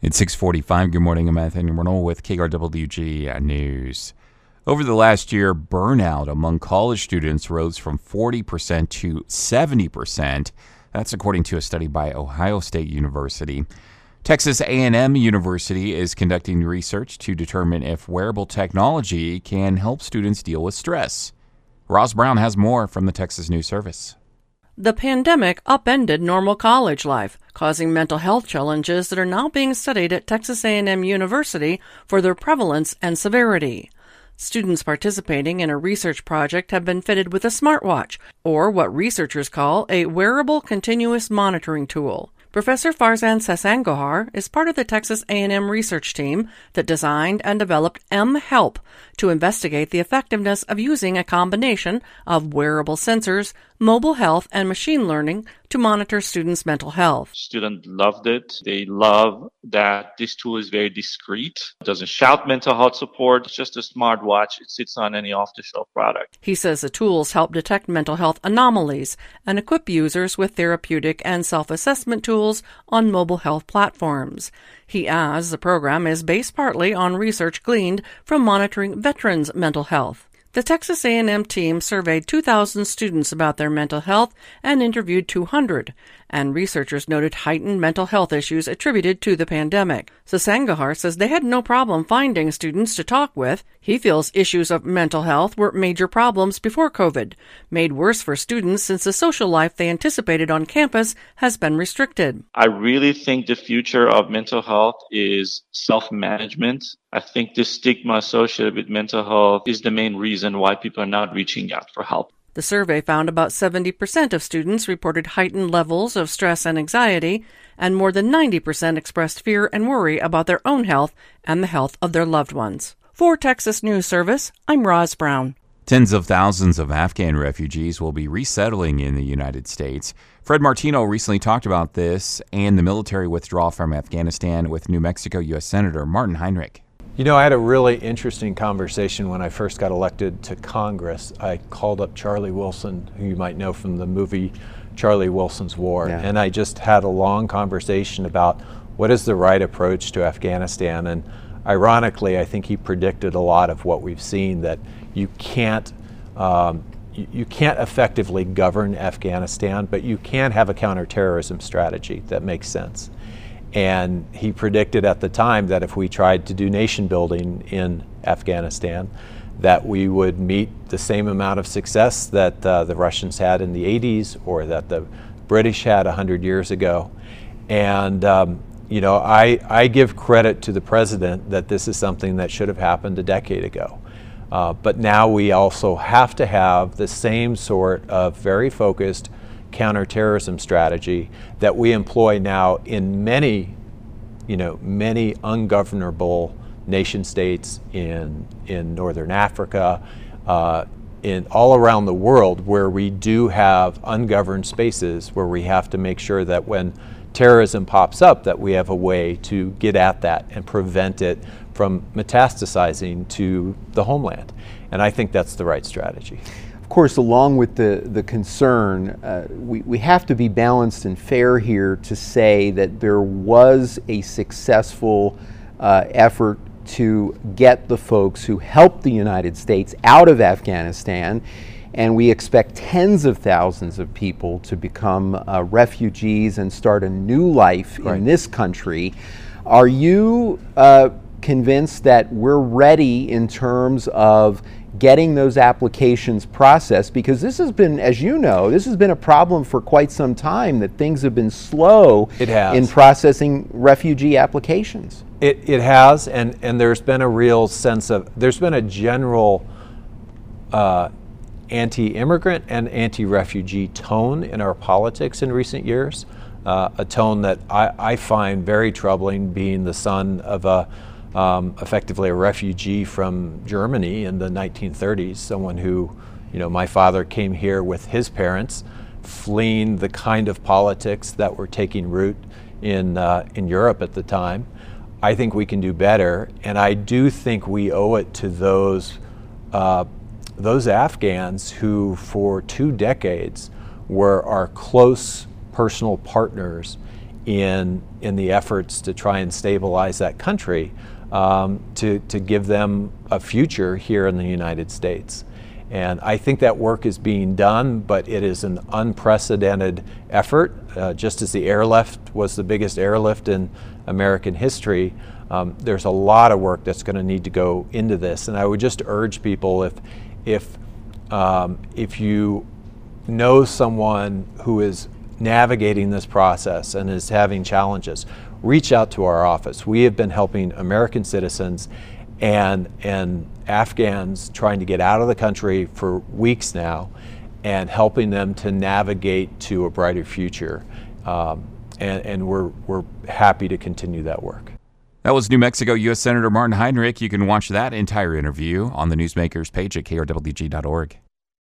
It's 6:45. Good morning. I'm Anthony Reynolds with KRWG News. Over the last year, burnout among college students rose from 40% to 70%. That's according to a study by Ohio State University. Texas A&M University is conducting research to determine if wearable technology can help students deal with stress. Roz Brown has more from the Texas News Service. The pandemic upended normal college life, causing mental health challenges that are now being studied at Texas A&M University for their prevalence and severity. Students participating in a research project have been fitted with a smartwatch, or what researchers call a wearable continuous monitoring tool. Professor Farzan Sasangohar is part of the Texas A&M research team that designed and developed mHelp to investigate the effectiveness of using a combination of wearable sensors, mobile health, and machine learning to monitor students' mental health. Students loved it. They love that this tool is very discreet. It doesn't shout mental health support. It's just a smartwatch. It sits on any off-the-shelf product. He says the tools help detect mental health anomalies and equip users with therapeutic and self-assessment tools on mobile health platforms. He adds the program is based partly on research gleaned from monitoring veterans' mental health. The Texas A&M team surveyed 2,000 students about their mental health and interviewed 200, and researchers noted heightened mental health issues attributed to the pandemic. Sasangohar says they had no problem finding students to talk with. He feels issues of mental health were major problems before COVID, made worse for students since the social life they anticipated on campus has been restricted. I really think the future of mental health is self-management. I think the stigma associated with mental health is the main reason why people are not reaching out for help. The survey found about 70% of students reported heightened levels of stress and anxiety, and more than 90% expressed fear and worry about their own health and the health of their loved ones. For Texas News Service, I'm Roz Brown. Tens of thousands of Afghan refugees will be resettling in the United States. Fred Martino recently talked about this and the military withdrawal from Afghanistan with New Mexico U.S. Senator Martin Heinrich. You know, I had a really interesting conversation when I first got elected to Congress. I called up Charlie Wilson, who you might know from the movie Charlie Wilson's War, and I just had a long conversation about what is the right approach to Afghanistan. And ironically, I think he predicted a lot of what we've seen, that you can't effectively govern Afghanistan, but you can have a counterterrorism strategy that makes sense. And he predicted at the time that if we tried to do nation building in Afghanistan, that we would meet the same amount of success that the Russians had in the 80s or that the British had 100 years ago. And you know, I give credit to the president that this is something that should have happened a decade ago. But now we also have to have the same sort of very focused counterterrorism strategy that we employ now in many ungovernable nation states in Northern Africa, in all around the world, where we do have ungoverned spaces where we have to make sure that when terrorism pops up, that we have a way to get at that and prevent it from metastasizing to the homeland. And I think that's the right strategy. Of course, along with the concern, we have to be balanced and fair here to say that there was a successful effort to get the folks who helped the United States out of Afghanistan, and we expect tens of thousands of people to become refugees and start a new life in this country. Are you convinced that we're ready in terms of getting those applications processed? Because this has been, as you know, this has been a problem for quite some time, that things have been slow in processing refugee applications. It has, and there's been a real sense of, there's been a general anti-immigrant and anti-refugee tone in our politics in recent years, a tone that I find very troubling, being the son of effectively a refugee from Germany in the 1930s, someone who, you know, my father came here with his parents, fleeing the kind of politics that were taking root in Europe at the time. I think we can do better, and I do think we owe it to those Afghans who for 2 decades were our close personal partners in the efforts to try and stabilize that country, to give them a future here in the United States. And I think that work is being done, but it is an unprecedented effort. Just as the airlift was the biggest airlift in American history, there's a lot of work that's going to need to go into this. And I would just urge people, if you know someone who is navigating this process and is having challenges, reach out to our office. We have been helping American citizens and Afghans trying to get out of the country for weeks now, and helping them to navigate to a brighter future. And we're happy to continue that work. That was New Mexico U.S. Senator Martin Heinrich. You can watch that entire interview on the Newsmakers page at krwg.org.